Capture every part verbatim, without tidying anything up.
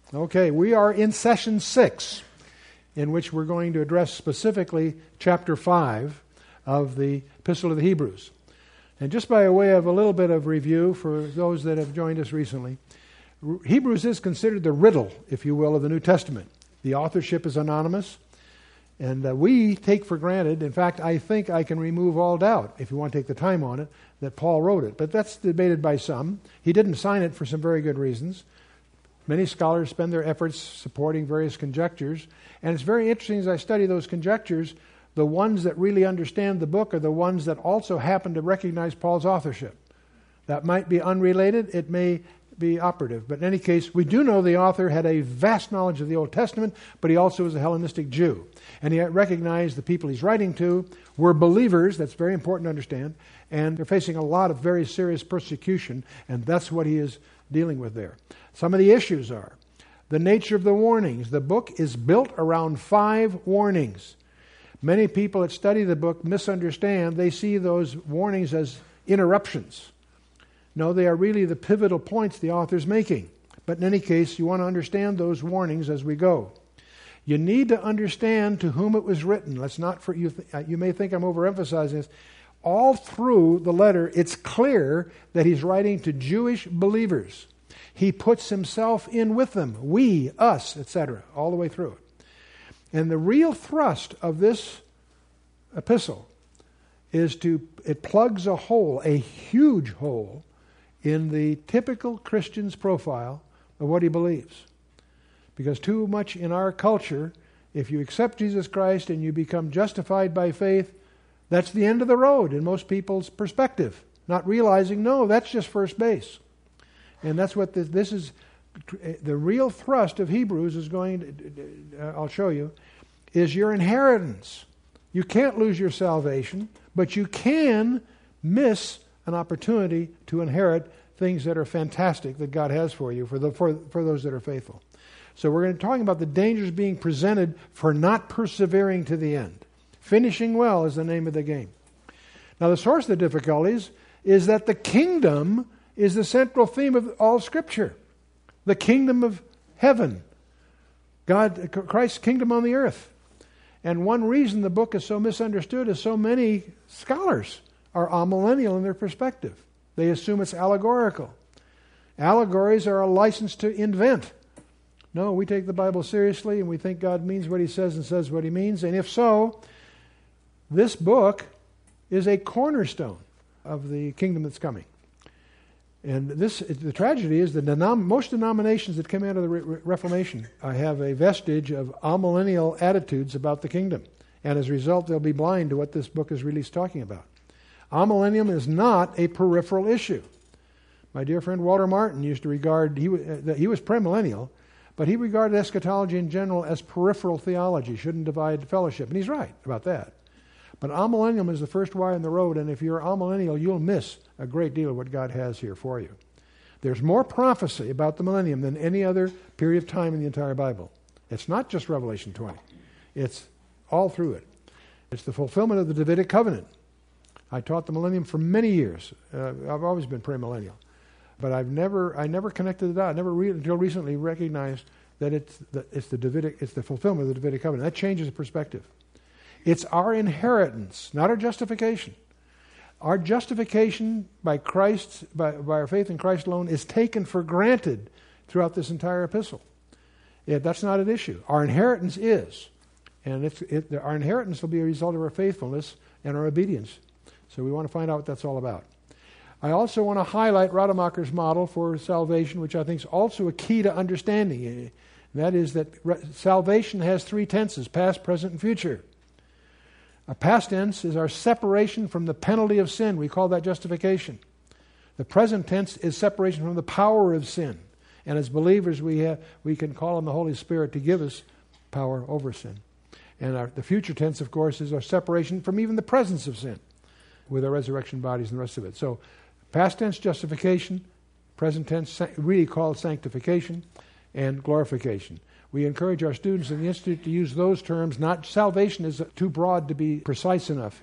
Okay, we are in session six, in which we're going to address specifically chapter five of the Epistle to the Hebrews. And just by way of a little bit of review for those that have joined us recently, Hebrews is considered the riddle, if you will, of the New Testament. The authorship is anonymous, and uh, we take for granted, in fact, I think I can remove all doubt, if you want to take the time on it, that Paul wrote it. But that's debated by some. He didn't sign it for some very good reasons. Many scholars spend their efforts supporting various conjectures, and it's very interesting as I study those conjectures, the ones that really understand the book are the ones that also happen to recognize Paul's authorship. That might be unrelated, it may be operative, but in any case, we do know the author had a vast knowledge of the Old Testament, but he also was a Hellenistic Jew, and he recognized the people he's writing to were believers. That's very important to understand, and they're facing a lot of very serious persecution, and that's what he is dealing with there. Some of the issues are the nature of the warnings. The book is built around five warnings. Many people that study the book misunderstand. They see those warnings as interruptions. No, they are really the pivotal points the author's making. But in any case, you want to understand those warnings as we go. You need to understand to whom it was written. Let's not for you. Th- you may think I'm overemphasizing this. All through the letter, it's clear that he's writing to Jewish believers. He puts himself in with them, we, us, et cetera, all the way through it. And the real thrust of this epistle is to, it plugs a hole, a huge hole, in the typical Christian's profile of what he believes. Because too much in our culture, if you accept Jesus Christ and you become justified by faith, that's the end of the road in most people's perspective. Not realizing, no, that's just first base. And that's what this, this is, the real thrust of Hebrews is going to, uh, I'll show you, is your inheritance. You can't lose your salvation, but you can miss an opportunity to inherit things that are fantastic that God has for you, for, the, for, for those that are faithful. So we're going to talk about the dangers being presented for not persevering to the end. Finishing well is the name of the game. Now the source of the difficulties is that the kingdom is the central theme of all Scripture. The kingdom of heaven. God, Christ's kingdom on the earth. And one reason the book is so misunderstood is so many scholars are amillennial in their perspective. They assume it's allegorical. Allegories are a license to invent. No, we take the Bible seriously and we think God means what he says and says what he means. And if so, this book is a cornerstone of the kingdom that's coming. And this, the tragedy is that denom- most denominations that come out of the Re- Reformation uh, have a vestige of amillennial attitudes about the kingdom. And as a result, they'll be blind to what this book is really talking about. Amillennium is not a peripheral issue. My dear friend Walter Martin used to regard, he, uh, he was premillennial, but he regarded eschatology in general as peripheral theology, shouldn't divide fellowship. And he's right about that. But amillennium is the first wire in the road, and if you're amillennial, you'll miss a great deal of what God has here for you. There's more prophecy about the millennium than any other period of time in the entire Bible. It's not just Revelation twenty. It's all through it. It's the fulfillment of the Davidic covenant. I taught the millennium for many years. Uh, I've always been premillennial. But I've never, I never connected the dot. I never re- until recently recognized that it's the, it's the Davidic, it's the fulfillment of the Davidic covenant. That changes the perspective. It's our inheritance, not our justification. Our justification by Christ, by, by our faith in Christ alone, is taken for granted throughout this entire epistle. Yeah, that's not an issue. Our inheritance is, and it's, it, our inheritance will be a result of our faithfulness and our obedience. So we want to find out what that's all about. I also want to highlight Rademacher's model for salvation, which I think is also a key to understanding. That is that re- salvation has three tenses: past, present, and future. A past tense is our separation from the penalty of sin. We call that justification. The present tense is separation from the power of sin. And as believers, we have we can call on the Holy Spirit to give us power over sin. And our, the future tense, of course, is our separation from even the presence of sin with our resurrection bodies and the rest of it. So past tense, justification; present tense, really called sanctification; and glorification. We encourage our students in the Institute to use those terms. Not salvation is too broad to be precise enough.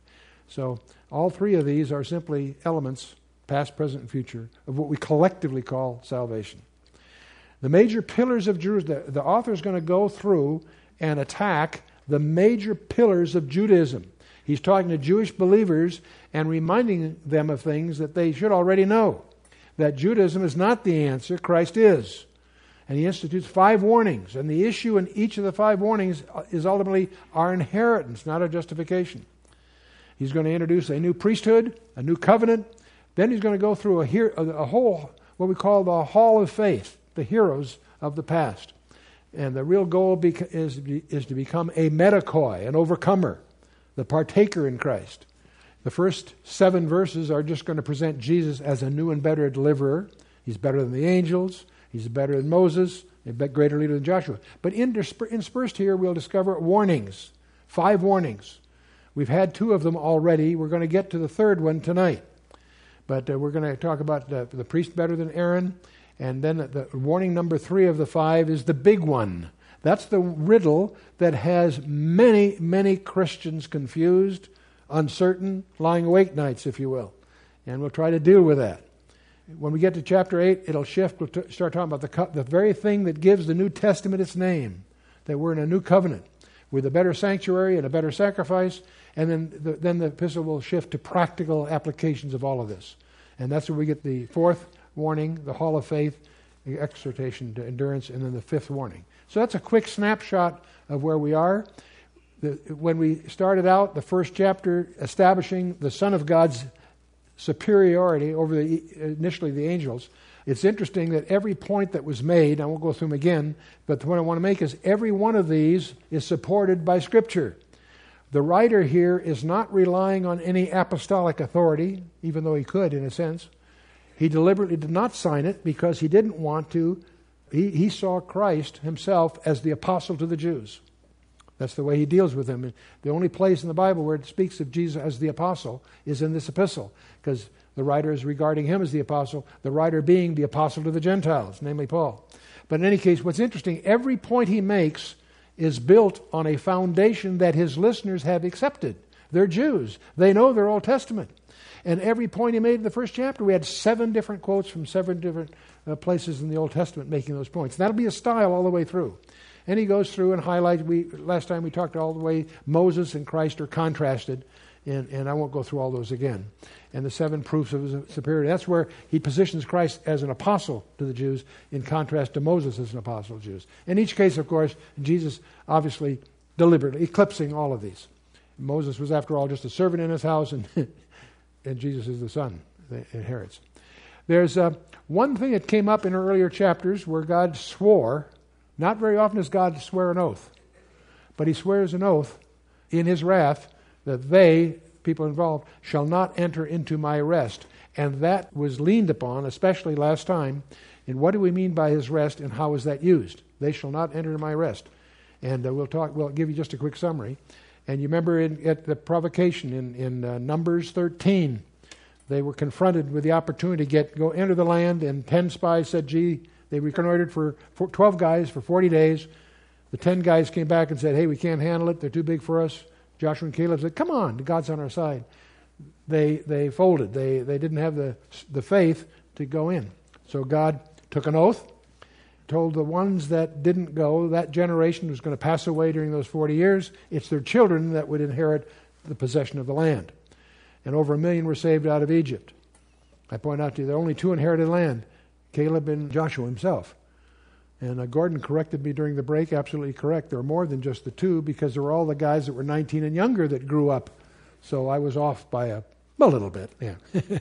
So all three of these are simply elements, past, present, and future, of what we collectively call salvation. The major pillars of Jerusalem. The, the author is going to go through and attack the major pillars of Judaism. He's talking to Jewish believers and reminding them of things that they should already know. That Judaism is not the answer, Christ is. And he institutes five warnings. And the issue in each of the five warnings is ultimately our inheritance, not our justification. He's going to introduce a new priesthood, a new covenant. Then he's going to go through a, her- a whole, what we call the hall of faith, the heroes of the past. And the real goal beca- is, is to become a metacoi, an overcomer, the partaker in Christ. The first seven verses are just going to present Jesus as a new and better deliverer. He's better than the angels. He's better than Moses, a greater leader than Joshua. But interspersed here, we'll discover warnings, five warnings. We've had two of them already. We're going to get to the third one tonight. But uh, we're going to talk about the, the priest better than Aaron. And then the warning number three of the five is the big one. That's the riddle that has many, many Christians confused, uncertain, lying awake nights, if you will. And we'll try to deal with that. When we get to chapter eight, it'll shift. We'll t- start talking about the, co- the very thing that gives the New Testament its name, that we're in a new covenant with a better sanctuary and a better sacrifice. And then the, then the epistle will shift to practical applications of all of this. And that's where we get the fourth warning, the hall of faith, the exhortation to endurance, and then the fifth warning. So that's a quick snapshot of where we are. The, when we started out, the first chapter establishing the Son of God's superiority over the initially the angels, it's interesting that every point that was made, I won't go through them again, but the point I want to make is every one of these is supported by Scripture. The writer here is not relying on any apostolic authority, even though he could in a sense. He deliberately did not sign it because he didn't want to. He, he saw Christ himself as the apostle to the Jews. That's the way he deals with them. The only place in the Bible where it speaks of Jesus as the apostle is in this epistle, because the writer is regarding him as the apostle, the writer being the apostle to the Gentiles, namely Paul. But in any case, what's interesting, every point he makes is built on a foundation that his listeners have accepted. They're Jews. They know their Old Testament. And every point he made in the first chapter, we had seven different quotes from seven different uh, places in the Old Testament making those points. That'll be a style all the way through. And he goes through and highlights, we, last time we talked all the way, Moses and Christ are contrasted, and, and I won't go through all those again. And the seven proofs of his superiority. That's where he positions Christ as an apostle to the Jews in contrast to Moses as an apostle to the Jews. In each case, of course, Jesus obviously deliberately eclipsing all of these. Moses was, after all, just a servant in his house, and, and Jesus is the son that inherits. There's uh, one thing that came up in earlier chapters where God swore. Not very often does God swear an oath, but he swears an oath in his wrath that they, people involved, shall not enter into my rest. And that was leaned upon, especially last time, in what do we mean by his rest and how is that used? They shall not enter my rest. And uh, we'll talk. We'll give you just a quick summary. And you remember in, at the provocation in, in uh, Numbers thirteen, they were confronted with the opportunity to get go enter the land, and ten spies said, gee, they reconnoitered for twelve guys for forty days. The ten guys came back and said, hey, we can't handle it. They're too big for us. Joshua and Caleb said, come on, God's on our side. They they folded. They they didn't have the the faith to go in. So God took an oath, told the ones that didn't go, that generation was going to pass away during those forty years. It's their children that would inherit the possession of the land. And over a million were saved out of Egypt. I point out to you, there are only two inherited land, Caleb and Joshua himself. And uh, Gordon corrected me during the break, absolutely correct. There are more than just the two, because there were all the guys that were nineteen and younger that grew up. So I was off by a, a little bit, yeah.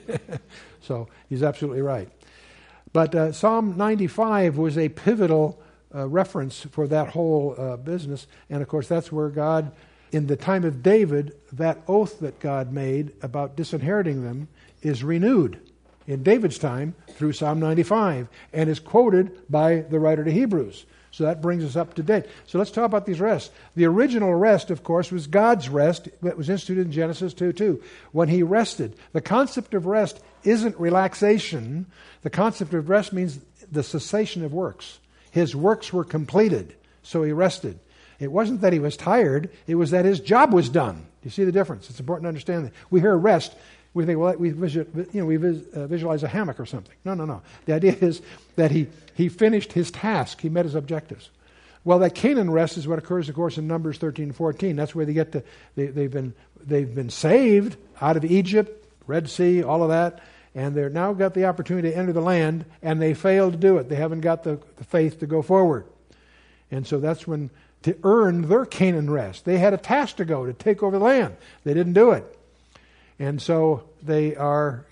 So he's absolutely right. But uh, Psalm ninety-five was a pivotal uh, reference for that whole uh, business. And of course, that's where God, in the time of David, that oath that God made about disinheriting them is renewed in David's time through Psalm ninety-five and is quoted by the writer to Hebrews. So that brings us up to date. So let's talk about these rests. The original rest, of course, was God's rest that was instituted in Genesis two two. When he rested. The concept of rest isn't relaxation. The concept of rest means the cessation of works. His works were completed, so he rested. It wasn't that he was tired, it was that his job was done. You see the difference? It's important to understand that. We hear rest. We think, well, we visual, you know, we vis, uh, visualize a hammock or something. No, no, no. The idea is that he, he finished his task. He met his objectives. Well, that Canaan rest is what occurs, of course, in Numbers thirteen and fourteen. That's where they get to, they, they've been they've been saved out of Egypt, Red Sea, all of that, and they're now got the opportunity to enter the land, and they failed to do it. They haven't got the, the faith to go forward. And so that's when, to earn their Canaan rest, they had a task to go, to take over the land. They didn't do it. And so they are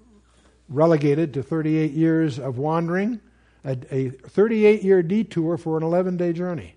relegated to thirty-eight years of wandering, a, a thirty-eight-year detour for an eleven-day journey.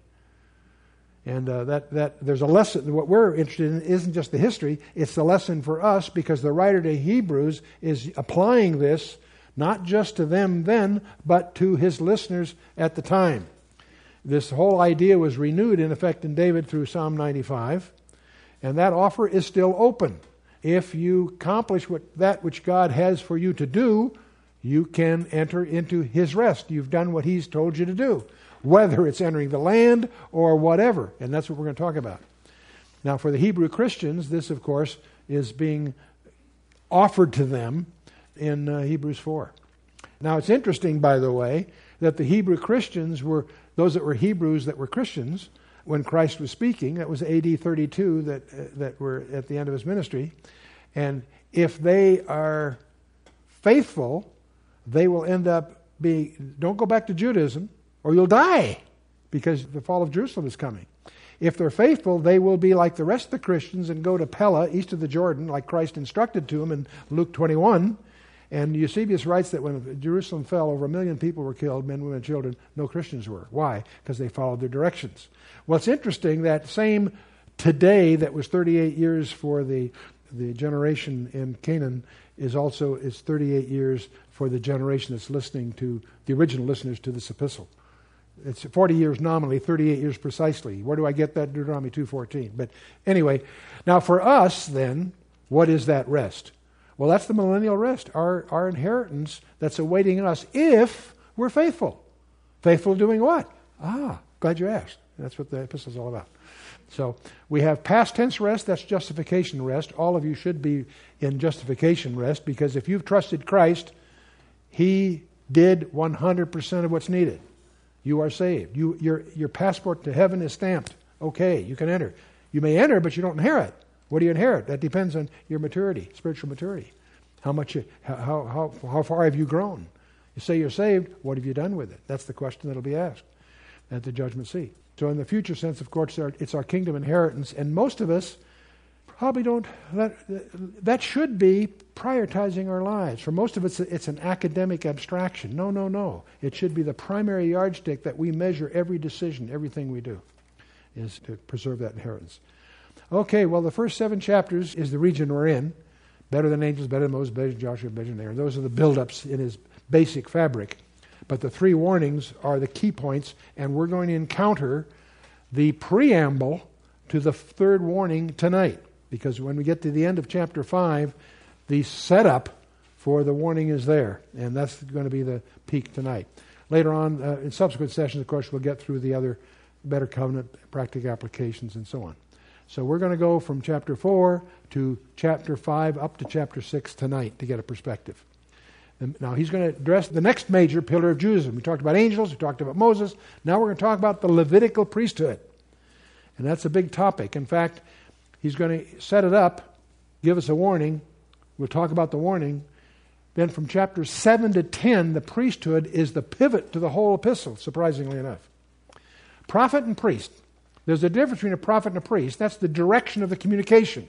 And uh, that, that there's a lesson. What we're interested in isn't just the history, it's the lesson for us, because the writer to Hebrews is applying this not just to them then, but to his listeners at the time. This whole idea was renewed, in effect, in David through Psalm ninety-five, and that offer is still open. If you accomplish what, that which God has for you to do, you can enter into his rest. You've done what he's told you to do, whether it's entering the land or whatever. And that's what we're going to talk about. Now, for the Hebrew Christians, this, of course, is being offered to them in uh, Hebrews four. Now, it's interesting, by the way, that the Hebrew Christians were, those that were Hebrews that were Christians, when Christ was speaking, that was A D thirty-two that uh, that were at the end of his ministry. And if they are faithful, they will end up being, don't go back to Judaism or you'll die, because the fall of Jerusalem is coming. If they're faithful, they will be like the rest of the Christians and go to Pella, east of the Jordan, like Christ instructed to them in Luke twenty-one. And Eusebius writes that when Jerusalem fell, over a million people were killed, men, women, and children. No Christians were. Why? Because they followed their directions. Well, it's interesting that same today that was thirty-eight years for the, the generation in Canaan is also is thirty-eight years for the generation that's listening to, the original listeners to this epistle. It's forty years nominally, thirty-eight years precisely. Where do I get that? Deuteronomy two fourteen. But anyway, now for us then, what is that rest? Well, that's the millennial rest, our, our inheritance that's awaiting us if we're faithful. Faithful doing what? Ah, glad you asked. That's what the epistle is all about. So we have past tense rest, that's justification rest. All of you should be in justification rest, because if you've trusted Christ, he did one hundred percent of what's needed. You are saved. You, your, your passport to heaven is stamped. Okay, you can enter. You may enter, but you don't inherit. What do you inherit? That depends on your maturity, spiritual maturity. How much, you, how, how, how far have you grown? You say you're saved, what have you done with it? That's the question that'll be asked at the judgment seat. So in the future sense, of course, it's our kingdom inheritance, and most of us probably don't, that, that should be prioritizing our lives. For most of us, it's an academic abstraction. No, no, no. It should be the primary yardstick that we measure every decision, everything we do, is to preserve that inheritance. Okay, well, the first seven chapters is the region we're in. Better than angels, better than Moses, better than Joshua, better than Aaron. Those are the build-ups in his basic fabric. But the three warnings are the key points, and we're going to encounter the preamble to the third warning tonight. Because when we get to the end of chapter five, the setup for the warning is there. And that's going to be the peak tonight. Later on, uh, in subsequent sessions, of course, we'll get through the other better covenant, practical applications, and so on. So we're going to go from chapter four to chapter five up to chapter six tonight to get a perspective. And now he's going to address the next major pillar of Judaism. We talked about angels, we talked about Moses. Now we're going to talk about the Levitical priesthood. And that's a big topic. In fact, he's going to set it up, give us a warning. We'll talk about the warning. Then from chapter seven to ten, the priesthood is the pivot to the whole epistle, surprisingly enough. Prophet and priest. There's a difference between a prophet and a priest. That's the direction of the communication.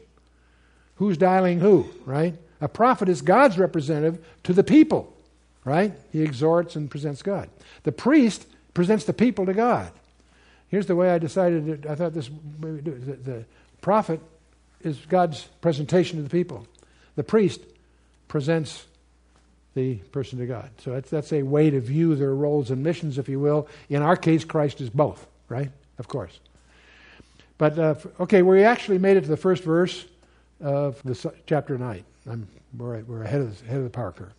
Who's dialing who, right? A prophet is God's representative to the people, right? He exhorts and presents God. The priest presents the people to God. Here's the way I decided, that I thought this, the, the prophet is God's presentation to the people. The priest presents the person to God. So that's, that's a way to view their roles and missions, if you will. In our case, Christ is both, right? Of course. But, uh, okay, we actually made it to the first verse of the chapter nine. I'm, we're, we're ahead of, the, ahead of the power curve.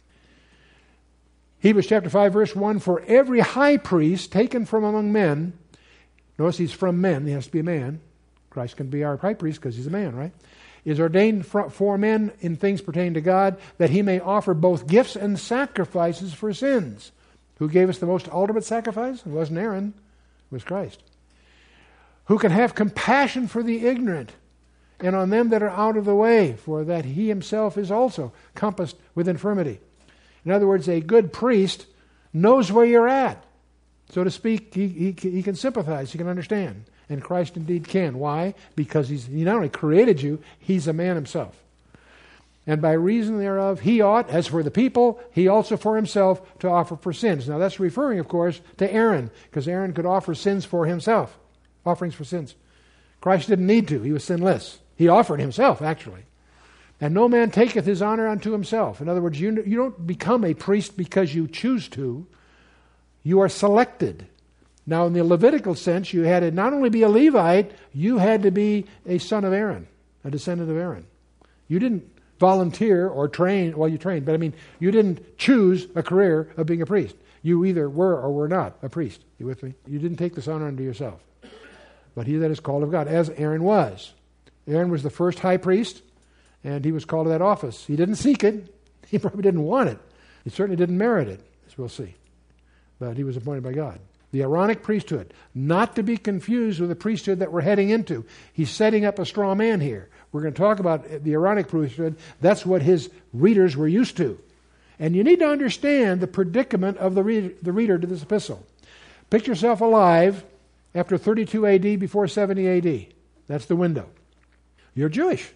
Hebrews chapter five, verse one, for every high priest taken from among men, notice he's from men, he has to be a man. Christ can be our high priest because he's a man, right? is ordained for, for men in things pertaining to God, that he may offer both gifts and sacrifices for sins. Who gave us the most ultimate sacrifice? It wasn't Aaron, it was Christ. Who can have compassion for the ignorant, and on them that are out of the way, for that he himself is also compassed with infirmity. In other words, a good priest knows where you're at. So to speak, he, he, he can sympathize, he can understand. And Christ indeed can. Why? Because he's, he not only created you, he's a man himself. And by reason thereof, he ought, as for the people, he also for himself, to offer for sins. Now that's referring, of course, to Aaron, because Aaron could offer sins for himself, offerings for sins. Christ didn't need to. He was sinless. He offered himself, actually. And no man taketh his honor unto himself. In other words, you, you don't become a priest because you choose to. You are selected. Now, in the Levitical sense, you had to not only be a Levite, you had to be a son of Aaron, a descendant of Aaron. You didn't volunteer or train, well, you trained, but I mean, you didn't choose a career of being a priest. You either were or were not a priest. You with me? You didn't take this honor unto yourself. But he that is called of God, as Aaron was. Aaron was the first high priest, and he was called to that office. He didn't seek it. He probably didn't want it. He certainly didn't merit it, as we'll see. But he was appointed by God. The Aaronic priesthood, not to be confused with the priesthood that we're heading into. He's setting up a straw man here. We're going to talk about the Aaronic priesthood. That's what his readers were used to. And you need to understand the predicament of the reader, the reader to this epistle. Picture yourself alive after thirty-two A D, before seventy A D. That's the window. You're Jewish.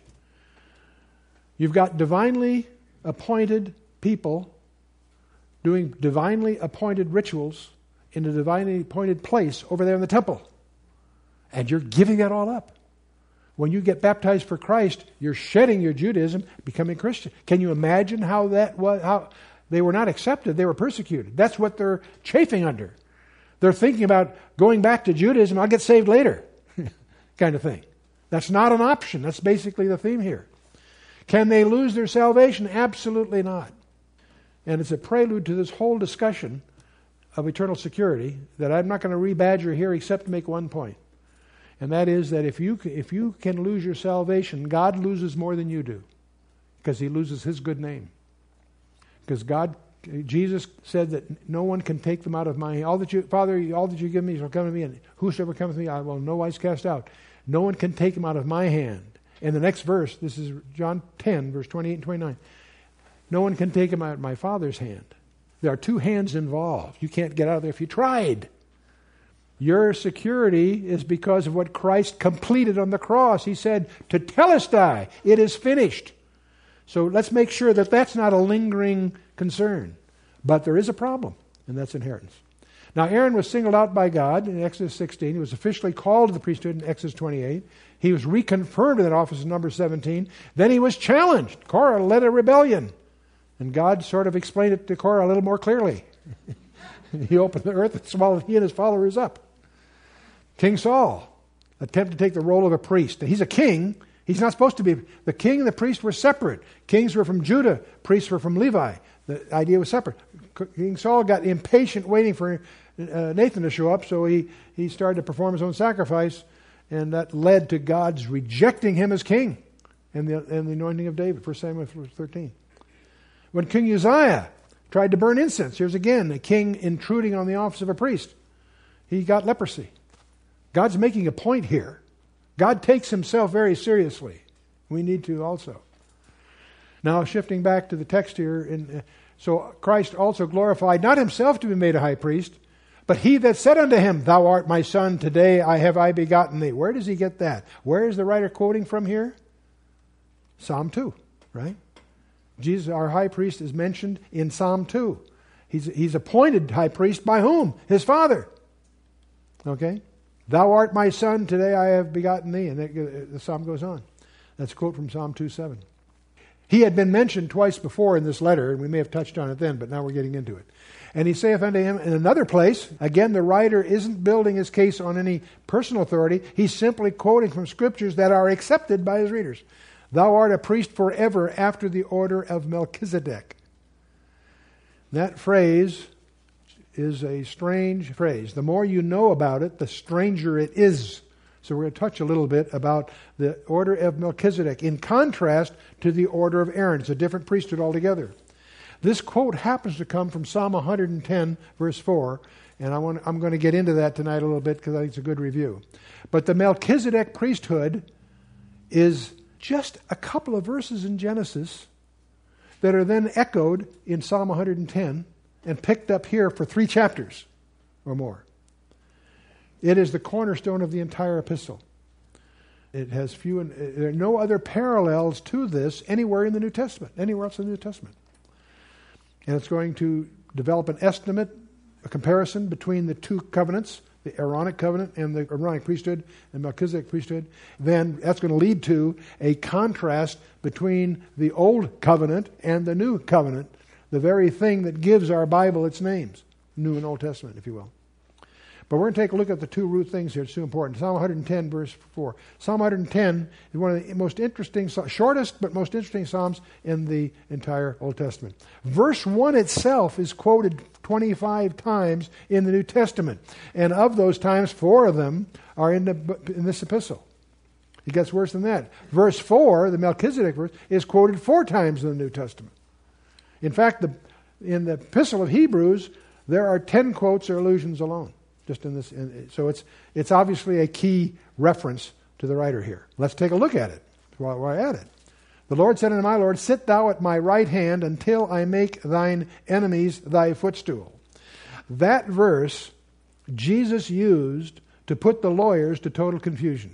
You've got divinely appointed people doing divinely appointed rituals in a divinely appointed place over there in the temple. And you're giving that all up. When you get baptized for Christ, you're shedding your Judaism, becoming Christian. Can you imagine how that was? How they were not accepted, they were persecuted. That's what they're chafing under. They're thinking about going back to Judaism, I'll get saved later, kind of thing. That's not an option. That's basically the theme here. Can they lose their salvation? Absolutely not. And it's a prelude to this whole discussion of eternal security that I'm not going to rebadger here except to make one point. And that is that if you if you can lose your salvation, God loses more than you do, because he loses his good name. Because God, Jesus said that no one can take them out of my hand. All that you, Father, all that you give me shall come to me, and whosoever cometh to me, I will no wise cast out. No one can take them out of my hand. In the next verse, this is John ten, verse twenty-eight and twenty-nine. No one can take them out of my Father's hand. There are two hands involved. You can't get out of there if you tried. Your security is because of what Christ completed on the cross. He said, "Tetelestai, it is finished." So let's make sure that that's not a lingering concern. But there is a problem, and that's inheritance. Now, Aaron was singled out by God in Exodus sixteen. He was officially called to the priesthood in Exodus twenty-eight. He was reconfirmed in that office in Numbers seventeen. Then he was challenged. Korah led a rebellion. And God sort of explained it to Korah a little more clearly. He opened the earth and swallowed he and his followers up. King Saul attempted to take the role of a priest. He's a king. He's not supposed to be. The king and the priest were separate. Kings were from Judah. Priests were from Levi. The idea was separate. King Saul got impatient waiting for uh, Nathan to show up, so he, he started to perform his own sacrifice, and that led to God's rejecting him as king and the, and the anointing of David, First Samuel thirteen. When King Uzziah tried to burn incense, here's again a king intruding on the office of a priest. He got leprosy. God's making a point here. God takes himself very seriously. We need to also. Now, shifting back to the text here, in, uh, so Christ also glorified not himself to be made a high priest, but he that said unto him, "Thou art my son, today I have I begotten thee." Where does he get that? Where is the writer quoting from here? Psalm two, right? Jesus, our high priest, is mentioned in Psalm two. He's, he's appointed high priest by whom? His Father. Okay? "Thou art my son, today I have begotten thee." And the, the psalm goes on. That's a quote from Psalm two seven. He had been mentioned twice before in this letter, and we may have touched on it then, but now we're getting into it. "And he saith unto him," in another place, again, the writer isn't building his case on any personal authority. He's simply quoting from scriptures that are accepted by his readers. "Thou art a priest forever after the order of Melchizedek." That phrase is a strange phrase. The more you know about it, the stranger it is. So we're going to touch a little bit about the order of Melchizedek in contrast to the order of Aaron. It's a different priesthood altogether. This quote happens to come from Psalm one hundred ten, verse four, and I want, I'm going to get into that tonight a little bit because I think it's a good review. But the Melchizedek priesthood is just a couple of verses in Genesis that are then echoed in Psalm one hundred ten and picked up here for three chapters or more. It is the cornerstone of the entire epistle. It has few, and there are no other parallels to this anywhere in the New Testament, anywhere else in the New Testament. And it's going to develop an estimate, a comparison between the two covenants, the Aaronic covenant and the Aaronic priesthood and Melchizedek priesthood. Then that's going to lead to a contrast between the Old Covenant and the New Covenant, the very thing that gives our Bible its names, New and Old Testament, if you will. But we're going to take a look at the two root things here. It's too important. Psalm one hundred ten, verse four. Psalm one hundred ten is one of the most interesting, shortest but most interesting psalms in the entire Old Testament. Verse one itself is quoted twenty-five times in the New Testament. And of those times, four of them are in, the, in this epistle. It gets worse than that. Verse four, the Melchizedek verse, is quoted four times in the New Testament. In fact, the, in the epistle of Hebrews, there are ten quotes or allusions alone. Just in this, in, so it's it's obviously a key reference to the writer here. Let's take a look at it while we're at it. The Lord said unto my Lord, sit thou at my right hand until I make thine enemies thy footstool. That verse Jesus used to put the lawyers to total confusion.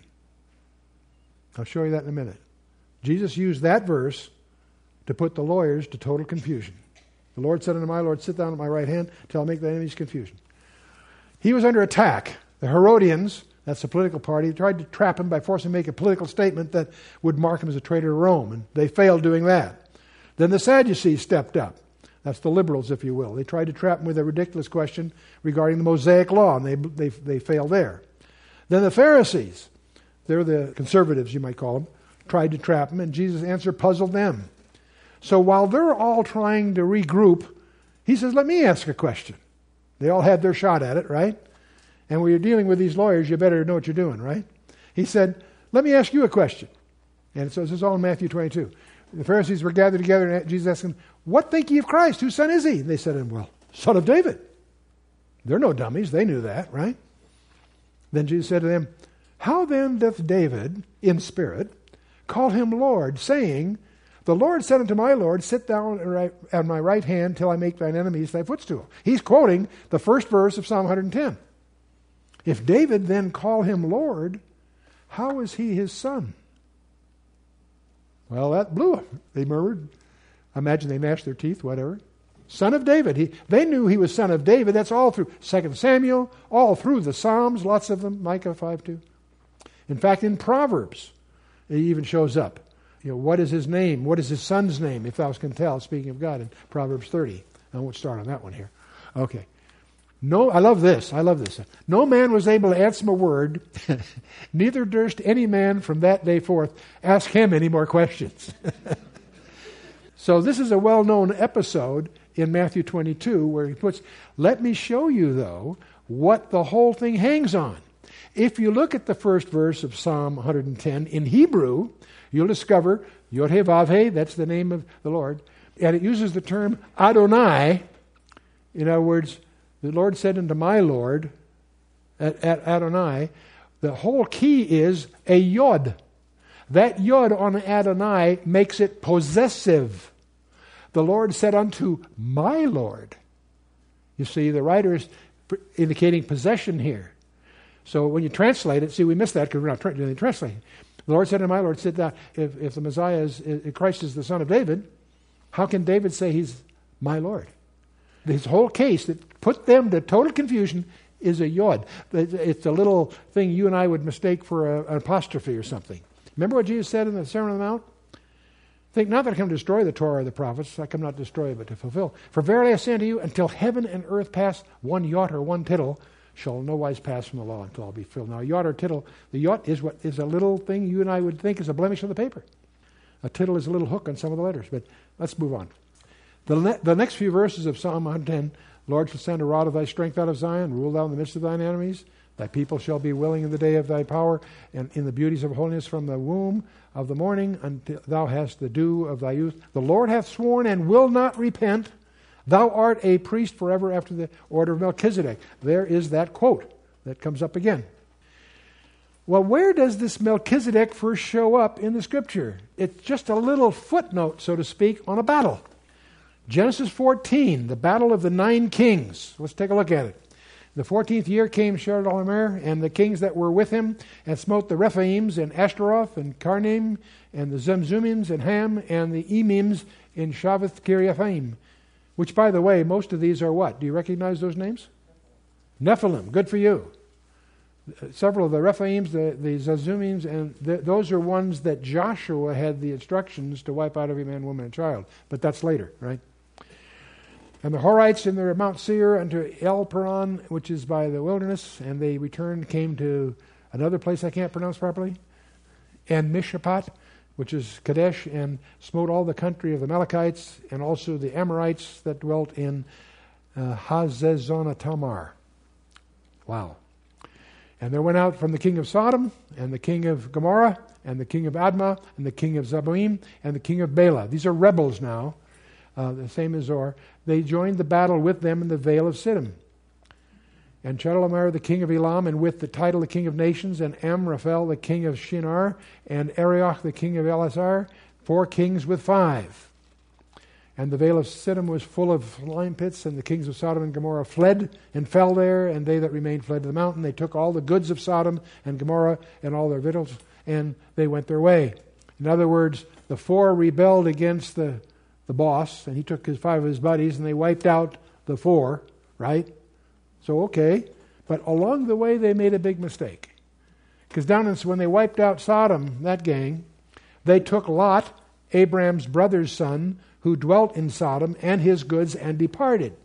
I'll show you that in a minute. Jesus used that verse to put the lawyers to total confusion. The Lord said unto my Lord, sit down at my right hand until I make thy enemies confusion. He was under attack. The Herodians, that's the political party, tried to trap him by forcing him to make a political statement that would mark him as a traitor to Rome, and they failed doing that. Then the Sadducees stepped up. That's the liberals, if you will. They tried to trap him with a ridiculous question regarding the Mosaic Law, and they, they, they failed there. Then the Pharisees, they're the conservatives, you might call them, tried to trap him, and Jesus' answer puzzled them. So while they're all trying to regroup, he says, let me ask a question. They all had their shot at it, right? And when you're dealing with these lawyers, you better know what you're doing, right? He said, let me ask you a question. And so this is all in Matthew twenty-two. The Pharisees were gathered together, and Jesus asked them, what think ye of Christ? Whose son is he? And they said to him, well, son of David. They're no dummies. They knew that, right? Then Jesus said to them, how then doth David, in spirit, call him Lord, saying, the Lord said unto my Lord, sit down at my right hand till I make thine enemies thy footstool. He's quoting the first verse of Psalm one hundred ten. If David then call him Lord, how is he his son? Well, that blew him. They murmured. I imagine they gnashed their teeth, whatever. Son of David. He, they knew he was son of David. That's all through Second Samuel, all through the Psalms, lots of them, Micah five two. In fact, in Proverbs, it even shows up. You know, what is his name? What is his son's name, if thou can tell, speaking of God, in Proverbs thirty. I won't start on that one here. Okay. No, I love this. I love this. No man was able to answer him a word, neither durst any man from that day forth ask him any more questions. So this is a well-known episode in Matthew twenty-two where he puts, let me show you, though, what the whole thing hangs on. If you look at the first verse of Psalm one hundred ten in Hebrew, you'll discover Yod-Heh-Vav-Heh, that's the name of the Lord. And it uses the term Adonai. In other words, the Lord said unto my Lord, at, at Adonai, the whole key is a Yod. That Yod on Adonai makes it possessive. The Lord said unto my Lord. You see, the writer is indicating possession here. So when you translate it, see, we miss that because we're not tra- really translating. The Lord said to my Lord, sit down. If, if the Messiah is, if Christ is the son of David, how can David say he's my Lord? His whole case that put them to total confusion is a yod. It's a little thing you and I would mistake for a, an apostrophe or something. Remember what Jesus said in the Sermon on the Mount? Think not that I come to destroy the Torah or the prophets. I come not to destroy, but to fulfill. For verily I say unto you, until heaven and earth pass, one jot or one tittle shall no wise pass from the law until all be filled. Now, a jot or tittle, the jot is what is a little thing you and I would think is a blemish on the paper. A tittle is a little hook on some of the letters. But let's move on. The, ne- the next few verses of Psalm one hundred ten, Lord shall send a rod of thy strength out of Zion, rule thou in the midst of thine enemies. Thy people shall be willing in the day of thy power, and in the beauties of holiness from the womb of the morning until thou hast the dew of thy youth. The Lord hath sworn and will not repent. Thou art a priest forever after the order of Melchizedek. There is that quote that comes up again. Well, where does this Melchizedek first show up in the Scripture? It's just a little footnote, so to speak, on a battle. Genesis fourteen, the battle of the nine kings. Let's take a look at it. The fourteenth year came Chedorlaomer and the kings that were with him, and smote the Rephaims and Ashtaroth and Karnaim, and the Zemzumims and Ham, and the Emims in Shavath Kiriathaim. Which, by the way, most of these are what? Do you recognize those names? Nephilim. Good for you. Several of the Rephaims, the, the Zemzumims, and the, those are ones that Joshua had the instructions to wipe out every man, woman, and child. But that's later, right? And the Horites in their Mount Seir unto El Paran, which is by the wilderness, and they returned, came to another place I can't pronounce properly, and Mishpat, which is Kadesh, and smote all the country of the Amalekites, and also the Amorites that dwelt in uh, Hazezon Tamar. Wow. And there went out from the king of Sodom, and the king of Gomorrah, and the king of Admah, and the king of Zeboim, and the king of Bela. These are rebels now, uh, the same as Zor. They joined the battle with them in the vale of Siddim. And Chedorlaomer the king of Elam, and with the title the king of nations, and Amraphel the king of Shinar, and Arioch the king of Elazar, four kings with five. And the vale of Siddim was full of lime pits, and the kings of Sodom and Gomorrah fled and fell there, and they that remained fled to the mountain. They took all the goods of Sodom and Gomorrah and all their victuals, and they went their way. In other words, the four rebelled against the, the boss, and he took his five of his buddies, and they wiped out the four, right? So, okay. But along the way, they made a big mistake. Because down in, when they wiped out Sodom, that gang, they took Lot, Abraham's brother's son, who dwelt in Sodom, and his goods, and departed.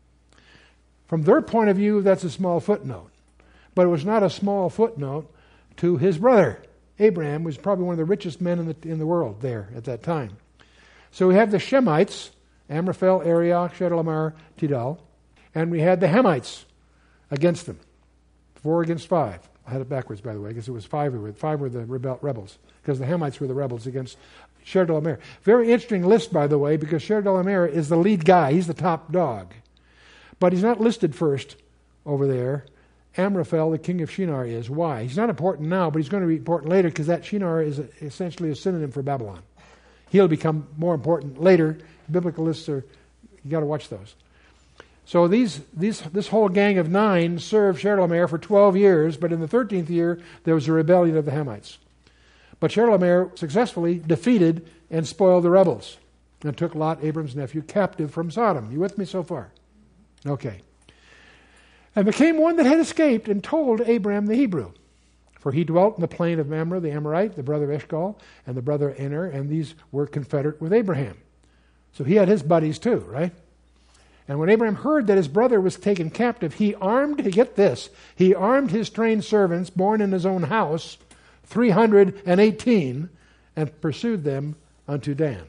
From their point of view, that's a small footnote. But it was not a small footnote to his brother. Abraham was probably one of the richest men in the, in the world there at that time. So we have the Shemites, Amraphel, Arioch, Chedorlaomer, Tidal, and we had the Hamites against them. Four against five. I had it backwards, by the way, because it was five were, five were the rebel, rebels, because the Hamites were the rebels against Chedorlaomer. Very interesting list, by the way, because Chedorlaomer is the lead guy. He's the top dog. But he's not listed first over there. Amraphel, the king of Shinar, is. Why? He's not important now, but he's going to be important later, because that Shinar is a, essentially a synonym for Babylon. He'll become more important later. Biblical lists are, you got to watch those. So these, these, this whole gang of nine served Chedorlaomer for twelve years, but in the thirteenth year, there was a rebellion of the Hamites. But Chedorlaomer successfully defeated and spoiled the rebels and took Lot, Abram's nephew, captive from Sodom. You with me so far? Okay. And became one that had escaped and told Abram the Hebrew. For he dwelt in the plain of Mamre, the Amorite, the brother of Eshcol, and the brother of Ener, and these were confederate with Abraham. So he had his buddies too, right? And when Abraham heard that his brother was taken captive, he armed, get this, he armed his trained servants, born in his own house, three hundred eighteen, and pursued them unto Dan.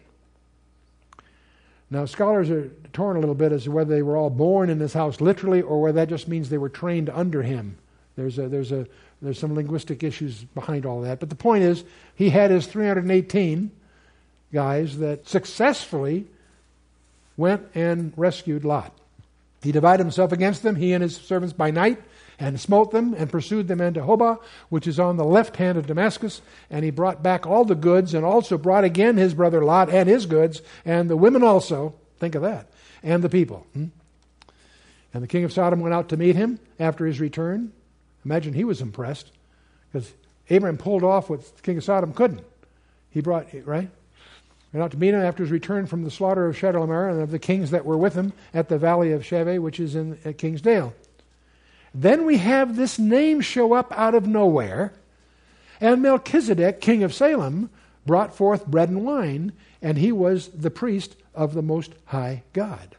Now, scholars are torn a little bit as to whether they were all born in his house literally, or whether that just means they were trained under him. There's a, there's a, there's some linguistic issues behind all that. But the point is, he had his three hundred eighteen guys that successfully went and rescued Lot. He divided himself against them, he and his servants by night, and smote them and pursued them into Hobah, which is on the left hand of Damascus. And he brought back all the goods, and also brought again his brother Lot and his goods, and the women also, think of that, and the people. Hmm? And the king of Sodom went out to meet him after his return. Imagine he was impressed, because Abraham pulled off what the king of Sodom couldn't. He brought, right? Went out to meet him after his return from the slaughter of Chedorlaomer and of the kings that were with him at the valley of Sheveh, which is in at Kingsdale. Then we have this name show up out of nowhere, and Melchizedek, king of Salem, brought forth bread and wine, and he was the priest of the Most High God.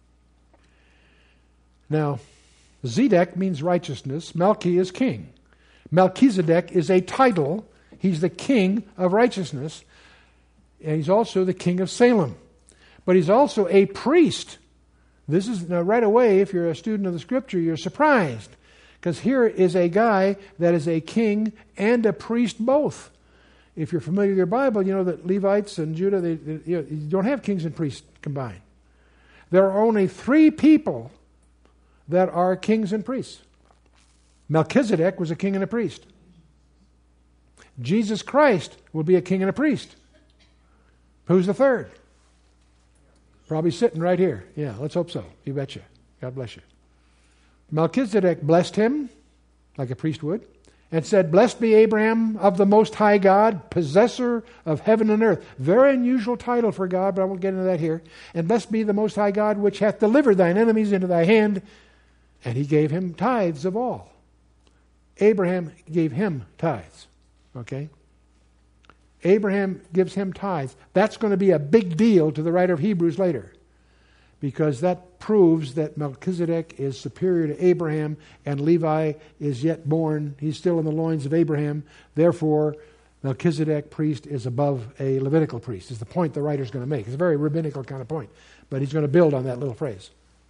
Now, Zedek means righteousness. Melchi is king. Melchizedek is a title. He's the king of righteousness. And he's also the king of Salem. But he's also a priest. This is, now right away, if you're a student of the Scripture, you're surprised. Because here is a guy that is a king and a priest both. If you're familiar with your Bible, you know that Levites and Judah, they, they, you, know, you don't have kings and priests combined. There are only three people that are kings and priests. Melchizedek was a king and a priest. Jesus Christ will be a king and a priest. Who's the third? Probably sitting right here. Yeah, let's hope so. You betcha. God bless you. Melchizedek blessed him, like a priest would, and said, "Blessed be Abraham of the Most High God, possessor of heaven and earth." Very unusual title for God, but I won't get into that here. "And blessed be the Most High God, which hath delivered thine enemies into thy hand." And he gave him tithes of all. Abraham gave him tithes. Okay? Abraham gives him tithes. That's going to be a big deal to the writer of Hebrews later, because that proves that Melchizedek is superior to Abraham and Levi is yet born. He's still in the loins of Abraham. Therefore, Melchizedek priest is above a Levitical priest, is the point the writer's going to make. It's a very rabbinical kind of point, but he's going to build on that little phrase.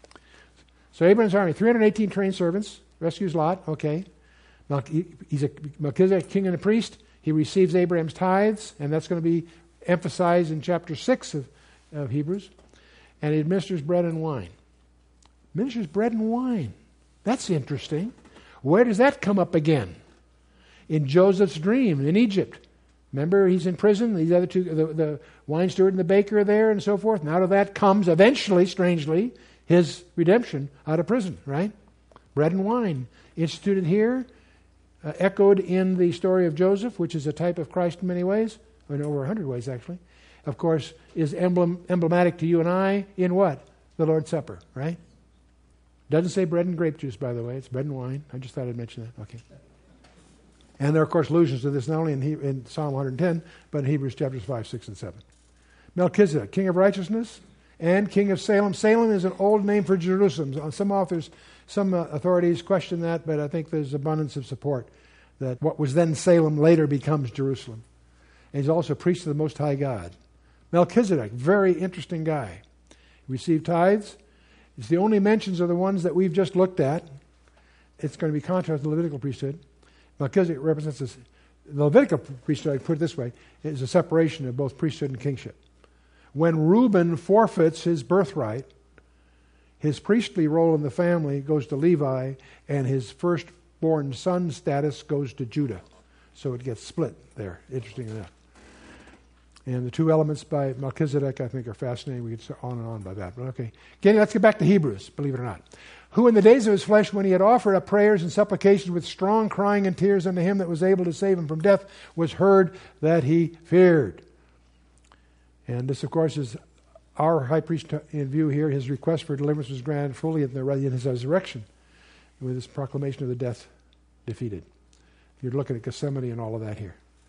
So Abraham's army, three hundred eighteen trained servants, rescues Lot, okay. He's a Melchizedek king and a priest. He receives Abraham's tithes, and that's going to be emphasized in chapter six of, of Hebrews. And he administers bread and wine. Ministers bread and wine. That's interesting. Where does that come up again? In Joseph's dream in Egypt. Remember, he's in prison. These other two, the, the wine steward and the baker are there and so forth. And out of that comes eventually, strangely, his redemption out of prison, right? Bread and wine. Instituted here, uh, echoed in the story of Joseph, which is a type of Christ in many ways, in over a hundred ways actually. Of course, is emblem, emblematic to you and I in what? The Lord's Supper, right? Doesn't say bread and grape juice, by the way. It's bread and wine. I just thought I'd mention that. Okay. And there are, of course, allusions to this not only in, he, in Psalm one ten, but in Hebrews chapters five, six, and seven. Melchizedek, king of righteousness and king of Salem. Salem is an old name for Jerusalem. Some authors, some uh, authorities question that, but I think there's abundance of support that what was then Salem later becomes Jerusalem. And he's also priest of the Most High God. Melchizedek, very interesting guy. He received tithes. It's the only mentions of the ones that we've just looked at. It's going to be contrast to the Levitical priesthood. Melchizedek represents this. The Levitical priesthood, I put it this way, is a separation of both priesthood and kingship. When Reuben forfeits his birthright, his priestly role in the family goes to Levi, and his firstborn son status goes to Judah. So it gets split there, interesting enough. And the two elements by Melchizedek, I think, are fascinating. We could go on and on by that. But okay. Again, let's get back to Hebrews, believe it or not. Who in the days of his flesh, when he had offered up prayers and supplications with strong crying and tears unto him that was able to save him from death, was heard that he feared. And this, of course, is our high priest in view here. His request for deliverance was granted fully in, the, in his resurrection, with his proclamation of the death defeated. You're looking at Gethsemane and all of that here.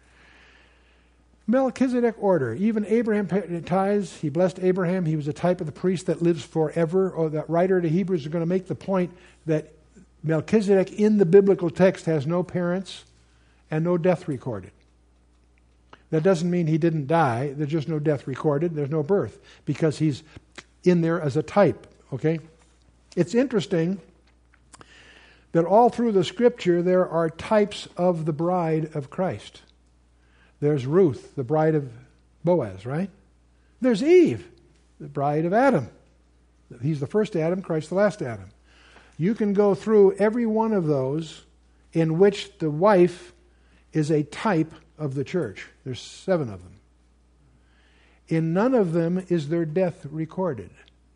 Melchizedek order. Even Abraham paid tithes. He blessed Abraham. He was a type of the priest that lives forever. Or that writer to Hebrews is going to make the point that Melchizedek in the biblical text has no parents and no death recorded. That doesn't mean he didn't die. There's just no death recorded. There's no birth because he's in there as a type. Okay? It's interesting that all through the Scripture there are types of the bride of Christ. There's Ruth, the bride of Boaz, right? There's Eve, the bride of Adam. He's the first Adam, Christ the last Adam. You can go through every one of those in which the wife is a type of the church. There's seven of them. In none of them is their death recorded.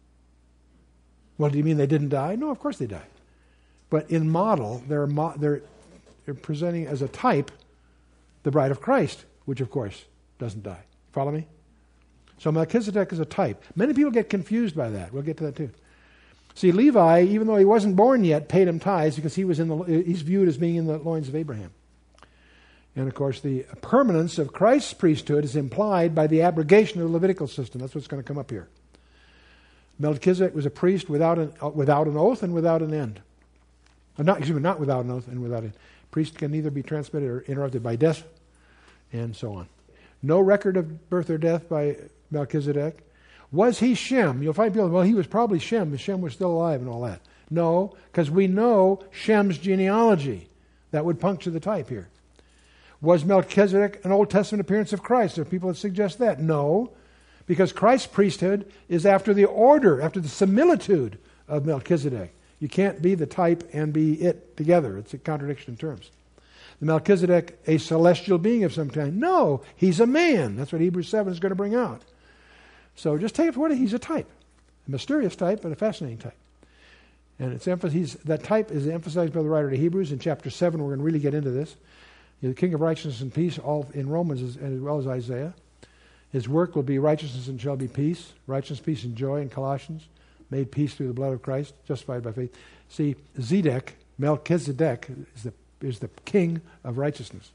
Well, do you mean they didn't die? No, of course they died. But in model, they're, mo- they're, they're presenting as a type the bride of Christ, which of course doesn't die. Follow me? So Melchizedek is a type. Many people get confused by that. We'll get to that too. See, Levi, even though he wasn't born yet, paid him tithes because he was in the, he's viewed as being in the loins of Abraham. And of course, the permanence of Christ's priesthood is implied by the abrogation of the Levitical system. That's what's going to come up here. Melchizedek was a priest without an, without an oath and without an end. Uh, not, excuse me, not without an oath and without an priest can neither be transmitted or interrupted by death, and so on. No record of birth or death by Melchizedek. Was he Shem? You'll find people, well, he was probably Shem, but Shem was still alive and all that. No, because we know Shem's genealogy. That would puncture the type here. Was Melchizedek an Old Testament appearance of Christ? There are people that suggest that. No, because Christ's priesthood is after the order, after the similitude of Melchizedek. You can't be the type and be it together. It's a contradiction in terms. The Melchizedek, a celestial being of some kind? No, he's a man. That's what Hebrews seven is going to bring out. So just take it for what it is. He's a type. A mysterious type, but a fascinating type. And it's emphasis, that type is emphasized by the writer of Hebrews. In chapter seven, we're going to really get into this. The King of righteousness and peace, all in Romans as, as well as Isaiah. His work will be righteousness and shall be peace. Righteousness, peace, and joy in Colossians. Made peace through the blood of Christ, justified by faith. See, Zedek, Melchizedek, is the, is the king of righteousness.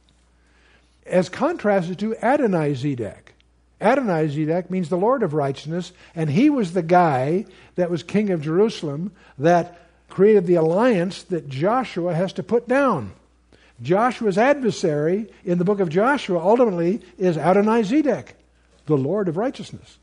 As contrasted to Adonai-Zedek. Adonai-Zedek means the Lord of righteousness, and he was the guy that was king of Jerusalem that created the alliance that Joshua has to put down. Joshua's adversary in the book of Joshua ultimately is Adonai-Zedek, the Lord of righteousness.